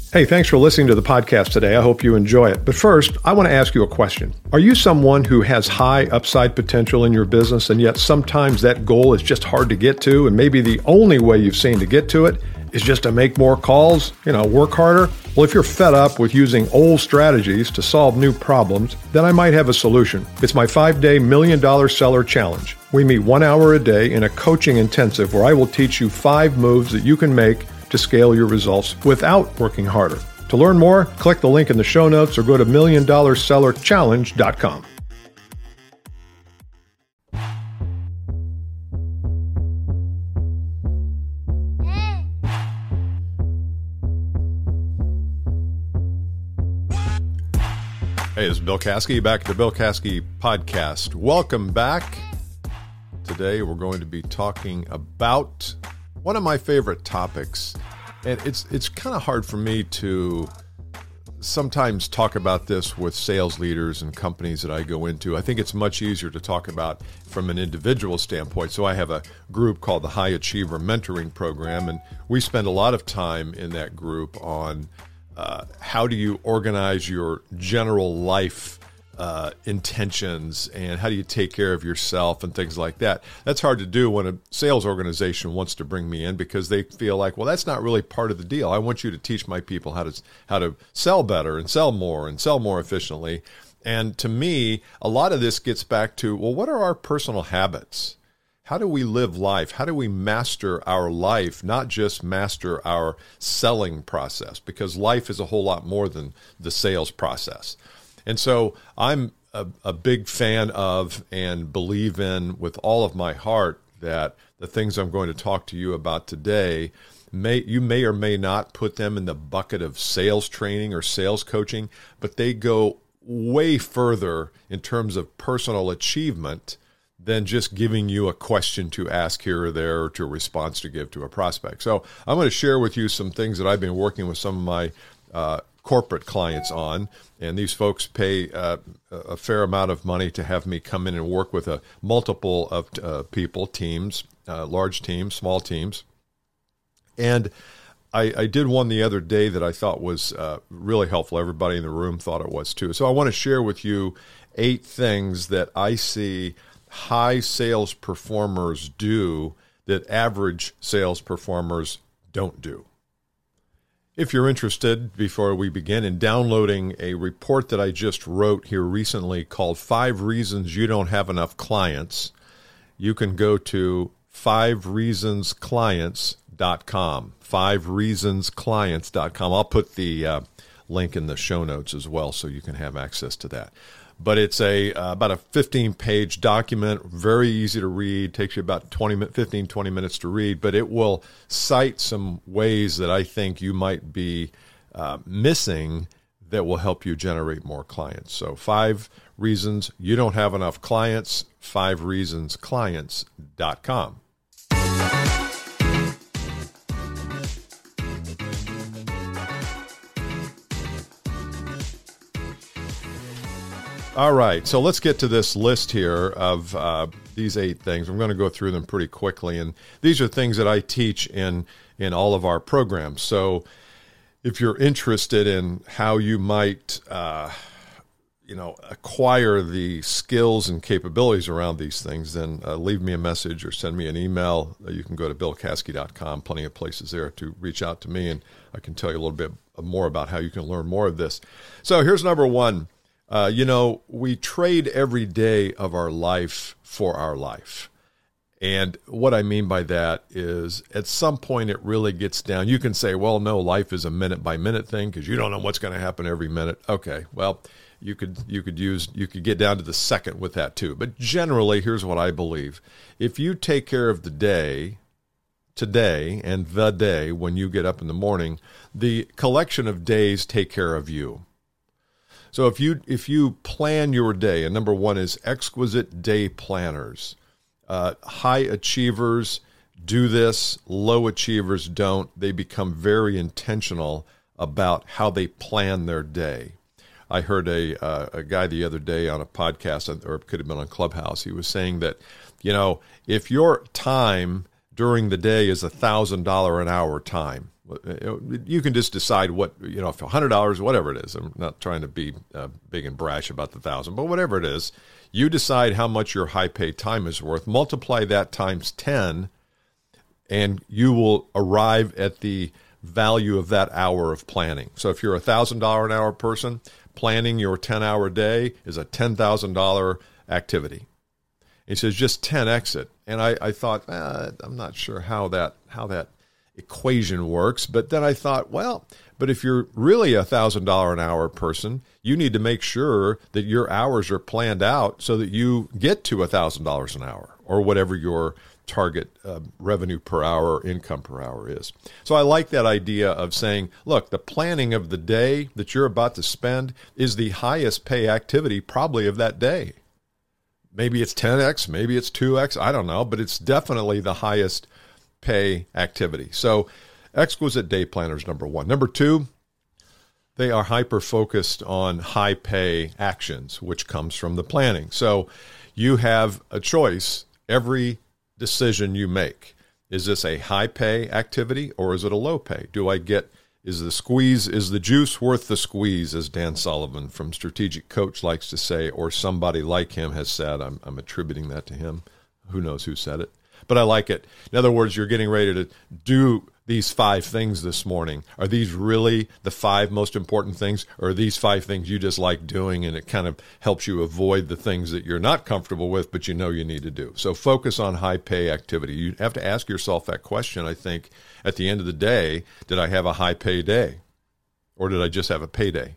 Hey, thanks for listening to the podcast today. I hope you enjoy it. But first, I want to ask you a question. Are you someone who has high upside potential in your business, and yet sometimes that goal is just hard to get to, and maybe the only way you've seen to get to it is just to make more calls, work harder? Well, if you're fed up with using old strategies to solve new problems, then I might have a solution. It's my 5-day $1 Million Seller Challenge. We meet 1 hour a day in a coaching intensive where I will teach you 5 moves that you can make to scale your results without working harder. To learn more, click the link in the show notes or go to $1,000,000sellerchallenge.com. Hey, this is Bill Caskey, back at the Bill Caskey Podcast. Welcome back. Today we're going to be talking about one of my favorite topics, and it's kind of hard for me to sometimes talk about this with sales leaders and companies that I go into. I think it's much easier to talk about from an individual standpoint. So I have a group called the High Achiever Mentoring Program, and we spend a lot of time in that group on how do you organize your general life intentions, and how do you take care of yourself and things like that. That's hard to do when a sales organization wants to bring me in, because they feel like, well, that's not really part of the deal. I want you to teach my people how to sell better and sell more efficiently. And to me, a lot of this gets back to, well, what are our personal habits? How do we live life? How do we master our life, not just master our selling process? Because life is a whole lot more than the sales process. And so I'm a big fan of and believe in with all of my heart that the things I'm going to talk to you about today, you may or may not put them in the bucket of sales training or sales coaching, but they go way further in terms of personal achievement than just giving you a question to ask here or there, or to a response to give to a prospect. So I'm going to share with you some things that I've been working with some of my corporate clients on, and these folks pay a fair amount of money to have me come in and work with a multiple of people, teams, large teams, small teams. And I did one the other day that I thought was really helpful. Everybody in the room thought it was too. So I want to share with you 8 things that I see high sales performers do that average sales performers don't do. If you're interested, before we begin, in downloading a report that I just wrote here recently called 5 Reasons You Don't Have Enough Clients, you can go to 5reasonsclients.com, 5reasonsclients.com. I'll put the link in the show notes as well so you can have access to that. But it's about a 15-page document, very easy to read, takes you about 15, 20 minutes to read, but it will cite some ways that I think you might be missing that will help you generate more clients. So 5 reasons you don't have enough clients, 5reasonsclients.com. All right, so let's get to this list here of these 8 things. I'm going to go through them pretty quickly, and these are things that I teach in all of our programs. So if you're interested in how you might acquire the skills and capabilities around these things, then leave me a message or send me an email. You can go to billcaskey.com, plenty of places there to reach out to me, and I can tell you a little bit more about how you can learn more of this. So here's number 1. We trade every day of our life for our life. And what I mean by that is at some point it really gets down. You can say, well, no, life is a minute by minute thing because you don't know what's going to happen every minute. Okay, well, you could get down to the second with that too. But generally, here's what I believe. If you take care of the day, today, and the day when you get up in the morning, the collection of days take care of you. So if you plan your day, and number 1 is exquisite day planners. High achievers do this, low achievers don't. They become very intentional about how they plan their day. I heard a guy the other day on a podcast, or it could have been on Clubhouse. He was saying that, if your time during the day is $1,000 an hour time, You can just decide what, if $100, whatever it is. I'm not trying to be big and brash about the 1,000, but whatever it is, you decide how much your high pay time is worth, multiply that times 10, and you will arrive at the value of that hour of planning. So if you're a $1,000 an hour person, planning your 10-hour day is a $10,000 activity. He says, just 10x it. And I thought, I'm not sure how that equation works. But then I thought, but if you're really a $1,000 an hour person, you need to make sure that your hours are planned out so that you get to $1,000 an hour or whatever your target revenue per hour, income per hour is. So I like that idea of saying, look, the planning of the day that you're about to spend is the highest pay activity probably of that day. Maybe it's 10x, maybe it's 2x, I don't know, but it's definitely the highest pay activity. So exquisite day planners, number one. Number two, they are hyper-focused on high pay actions, which comes from the planning. So you have a choice every decision you make. Is this a high pay activity or is it a low pay? Is the juice worth the squeeze, as Dan Sullivan from Strategic Coach likes to say, or somebody like him has said? I'm attributing that to him. Who knows who said it? But I like it. In other words, you're getting ready to do these 5 things this morning. Are these really the 5 most important things, or are these 5 things you just like doing and it kind of helps you avoid the things that you're not comfortable with but you know you need to do? So focus on high pay activity. You have to ask yourself that question, I think, at the end of the day. Did I have a high pay day, or did I just have a payday?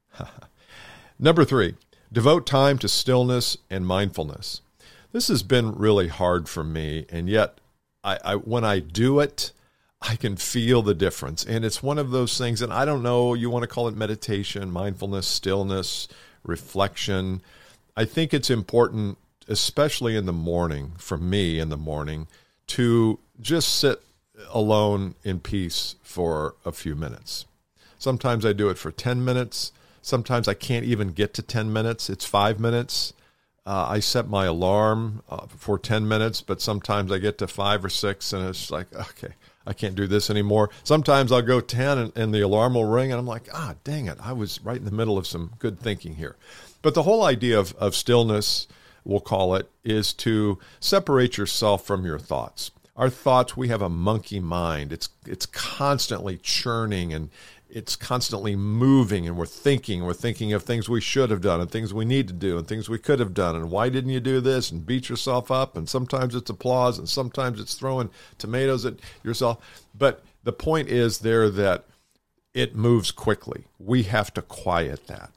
Number 3, devote time to stillness and mindfulness. This has been really hard for me, and yet when I do it, I can feel the difference. And it's one of those things, and I don't know, you want to call it meditation, mindfulness, stillness, reflection. I think it's important, especially in the morning, for me in the morning, to just sit alone in peace for a few minutes. Sometimes I do it for 10 minutes. Sometimes I can't even get to 10 minutes. It's 5 minutes. I set my alarm for 10 minutes, but sometimes I get to 5 or 6 and it's like, okay, I can't do this anymore. Sometimes I'll go 10 and the alarm will ring and I'm like, dang it, I was right in the middle of some good thinking here. But the whole idea of stillness, we'll call it, is to separate yourself from your thoughts. Our thoughts, we have a monkey mind. It's constantly churning and it's constantly moving, and we're thinking of things we should have done and things we need to do and things we could have done, and why didn't you do this, and beat yourself up, and sometimes it's applause and sometimes it's throwing tomatoes at yourself. But the point is there that it moves quickly. We have to quiet that.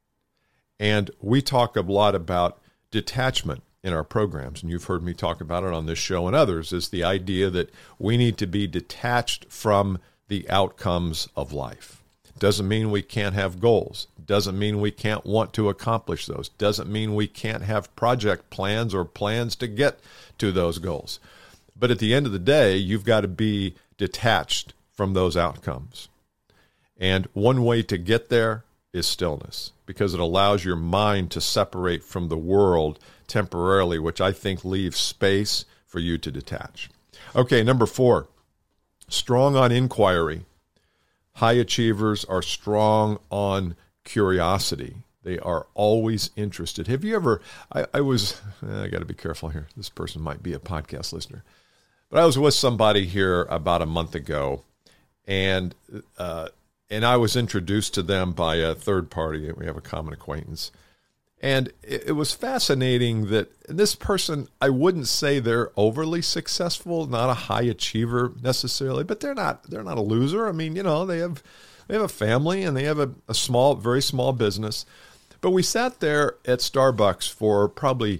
And we talk a lot about detachment in our programs, and you've heard me talk about it on this show and others, is the idea that we need to be detached from the outcomes of life. Doesn't mean we can't have goals. Doesn't mean we can't want to accomplish those. Doesn't mean we can't have project plans or plans to get to those goals. But at the end of the day, you've got to be detached from those outcomes. And one way to get there is stillness, because it allows your mind to separate from the world temporarily, which I think leaves space for you to detach. Okay, number 4. Strong on inquiry. High achievers are strong on curiosity. They are always interested. Have you ever, I got to be careful here. This person might be a podcast listener. But I was with somebody here about a month ago, and I was introduced to them by a third party. We have a common acquaintance. And it was fascinating that this person, I wouldn't say they're overly successful, not a high achiever necessarily, but they're not a loser. I mean, they have a family and they have a very small business. But we sat there at Starbucks for probably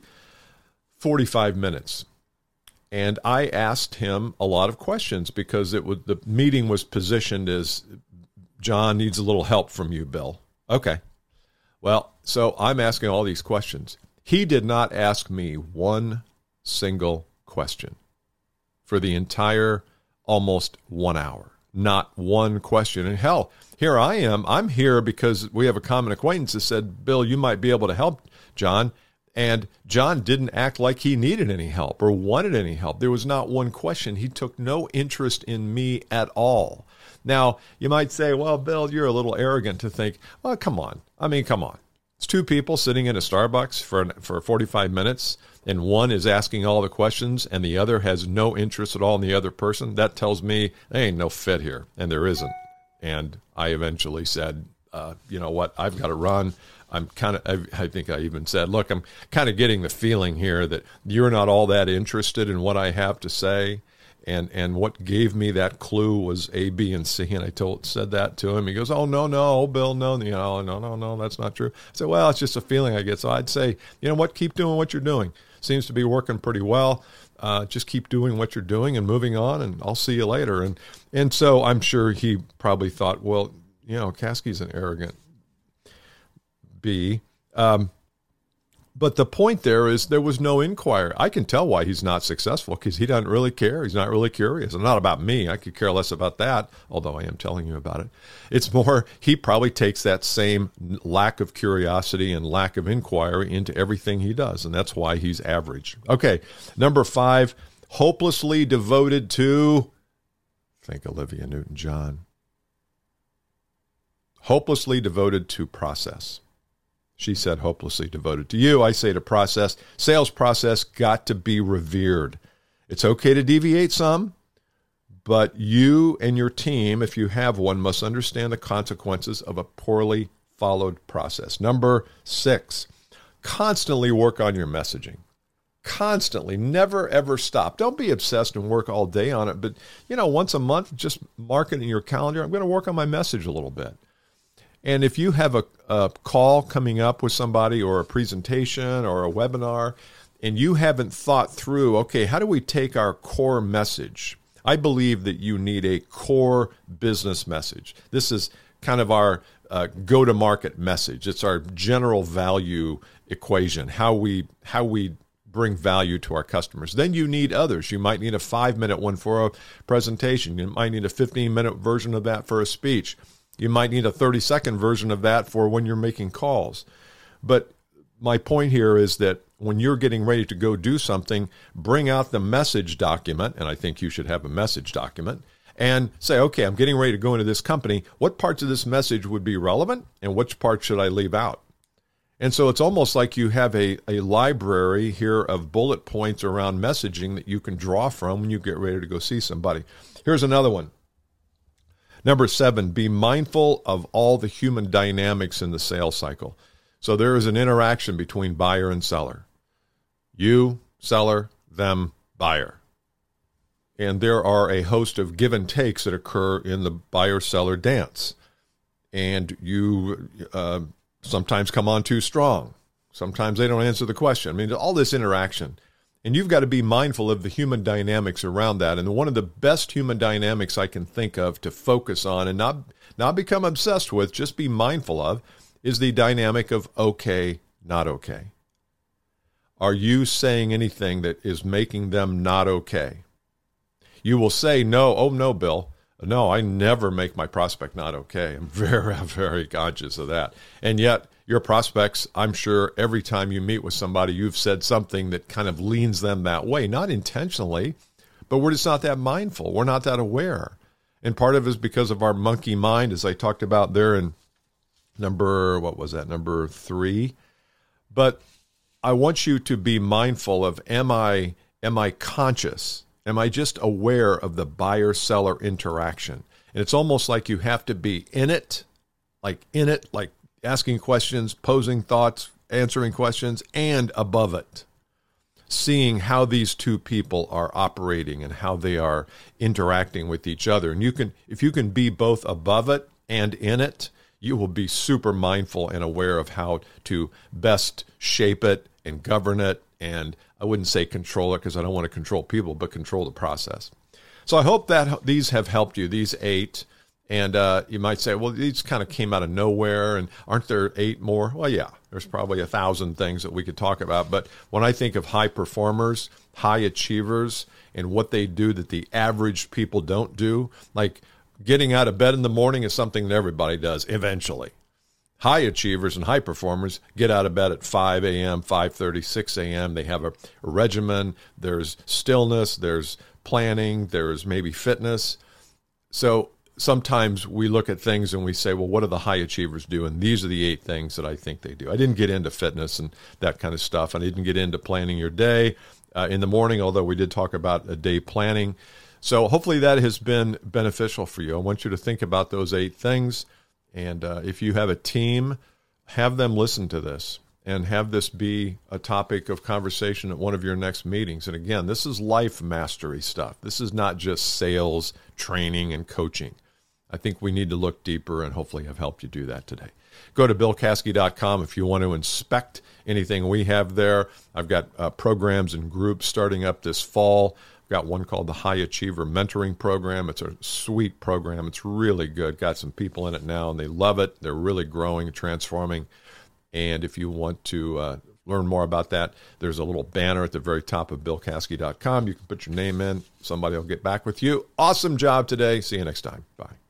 45 minutes. And I asked him a lot of questions because the meeting was positioned as, John needs a little help from you, Bill. Okay. Well, so I'm asking all these questions. He did not ask me one single question for the entire almost 1 hour. Not one question. And hell, here I am. I'm here because we have a common acquaintance that said, Bill, you might be able to help John. And John didn't act like he needed any help or wanted any help. There was not one question. He took no interest in me at all. Now, you might say, well, Bill, you're a little arrogant to think, well, come on. I mean, come on. It's two people sitting in a Starbucks for 45 minutes, and one is asking all the questions, and the other has no interest at all in the other person. That tells me there ain't no fit here, and there isn't. And I eventually said, you know what, I've got to run. I think I even said, look, I'm kind of getting the feeling here that you're not all that interested in what I have to say. And what gave me that clue was A, B, and C. And I said that to him. He goes, oh, no, Bill, no, no, that's not true. I said, well, it's just a feeling I get. So I'd say, you know what, keep doing what you're doing. Seems to be working pretty well. Just keep doing what you're doing and moving on, and I'll see you later. And so I'm sure he probably thought, well, you know, Caskey's an arrogant B. But the point there is there was no inquiry. I can tell why he's not successful, because he doesn't really care. He's not really curious. And not about me. I could care less about that, although I am telling you about it. It's more, he probably takes that same lack of curiosity and lack of inquiry into everything he does, and that's why he's average. Okay, number 5, hopelessly devoted to, think Olivia Newton-John. Hopelessly devoted to process. She said hopelessly devoted to you. I say to process. Sales process got to be revered. It's okay to deviate some, but you and your team, if you have one, must understand the consequences of a poorly followed process. Number 6, constantly work on your messaging. Constantly. Never, ever stop. Don't be obsessed and work all day on it, but, you know, once a month, just mark it in your calendar. I'm going to work on my message a little bit. And if you have a call coming up with somebody, or a presentation or a webinar, and you haven't thought through, okay, how do we take our core message? I believe that you need a core business message. This is kind of our go-to-market message. It's our general value equation, how we bring value to our customers. Then you need others. You might need a 5-minute one for a presentation. You might need a 15-minute version of that for a speech. You might need a 30-second version of that for when you're making calls. But my point here is that when you're getting ready to go do something, bring out the message document, and I think you should have a message document, and say, okay, I'm getting ready to go into this company. What parts of this message would be relevant, and which parts should I leave out? And so it's almost like you have a library here of bullet points around messaging that you can draw from when you get ready to go see somebody. Here's another one. Number 7, be mindful of all the human dynamics in the sales cycle. So there is an interaction between buyer and seller. You, seller, them, buyer. And there are a host of give and takes that occur in the buyer-seller dance. And you sometimes come on too strong. Sometimes they don't answer the question. I mean, all this interaction. And you've got to be mindful of the human dynamics around that. And one of the best human dynamics I can think of to focus on and not become obsessed with, just be mindful of, is the dynamic of okay, not okay. Are you saying anything that is making them not okay? You will say, no, oh no, Bill. No, I never make my prospect not okay. I'm very, very conscious of that. And yet, your prospects, I'm sure every time you meet with somebody, you've said something that kind of leans them that way. Not intentionally, but we're just not that mindful. We're not that aware. And part of it is because of our monkey mind, as I talked about there in number 3. But I want you to be mindful of, am I conscious? Am I just aware of the buyer-seller interaction? And it's almost like you have to be in it, like asking questions, posing thoughts, answering questions, and above it, seeing how these two people are operating and how they are interacting with each other. And if you can be both above it and in it, you will be super mindful and aware of how to best shape it and govern it. And I wouldn't say control it, because I don't want to control people, but control the process. So I hope that these have helped you, these 8. And you might say, well, these kind of came out of nowhere, and aren't there 8 more? Well, yeah, there's probably 1,000 things that we could talk about. But when I think of high performers, high achievers, and what they do that the average people don't do, like getting out of bed in the morning is something that everybody does eventually. High achievers and high performers get out of bed at 5 a.m., 5:30, 6 a.m. They have a regimen. There's stillness. There's planning. There's maybe fitness. So sometimes we look at things and we say, well, what do the high achievers do? And these are the 8 things that I think they do. I didn't get into fitness and that kind of stuff. I didn't get into planning your day in the morning, although we did talk about a day planning. So hopefully that has been beneficial for you. I want you to think about those 8 things. And if you have a team, have them listen to this and have this be a topic of conversation at one of your next meetings. And again, this is life mastery stuff. This is not just sales, training, and coaching. I think we need to look deeper, and hopefully I've helped you do that today. Go to BillCaskey.com if you want to inspect anything we have there. I've got programs and groups starting up this fall. I've got one called the High Achiever Mentoring Program. It's a sweet program. It's really good. Got some people in it now, and they love it. They're really growing, transforming. And if you want to learn more about that, there's a little banner at the very top of BillCaskey.com. You can put your name in. Somebody will get back with you. Awesome job today. See you next time. Bye.